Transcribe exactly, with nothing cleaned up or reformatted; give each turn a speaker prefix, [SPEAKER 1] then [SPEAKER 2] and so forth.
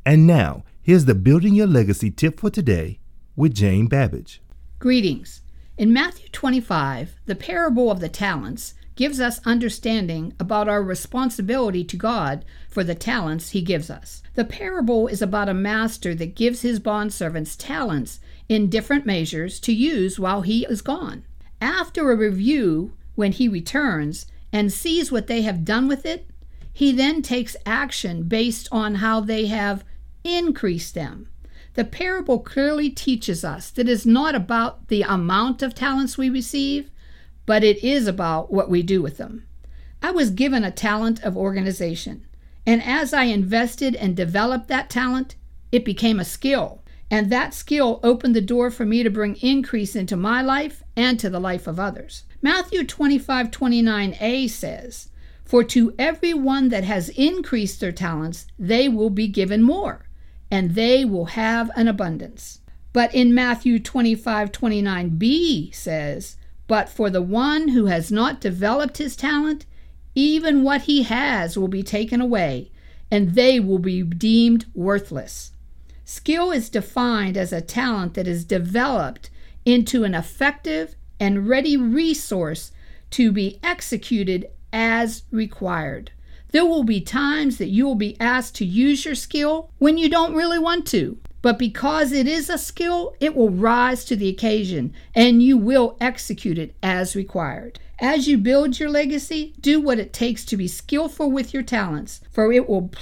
[SPEAKER 1] And now, here's the Building Your Legacy tip for today with Jane Babbage.
[SPEAKER 2] Greetings. In Matthew twenty-five, the parable of the talents gives us understanding about our responsibility to God for the talents He gives us. The parable is about a master that gives his bondservants talents in different measures to use while he is gone. After a review, when he returns and sees what they have done with it, he then takes action based on how they have increased them. The parable clearly teaches us that it is not about the amount of talents we receive, but it is about what we do with them. I was given a talent of organization, and as I invested and developed that talent, it became a skill, and that skill opened the door for me to bring increase into my life and to the life of others. Matthew twenty-five twenty-nine a says, "For to every one that has increased their talents, they will be given more, and they will have an abundance." But in Matthew twenty-five twenty-nine b says, "But for the one who has not developed his talent, even what he has will be taken away, and they will be deemed worthless." Skill is defined as a talent that is developed into an effective and ready resource to be executed as required. There will be times that you will be asked to use your skill when you don't really want to, but because it is a skill, it will rise to the occasion and you will execute it as required. As you build your legacy, do what it takes to be skillful with your talents, for it will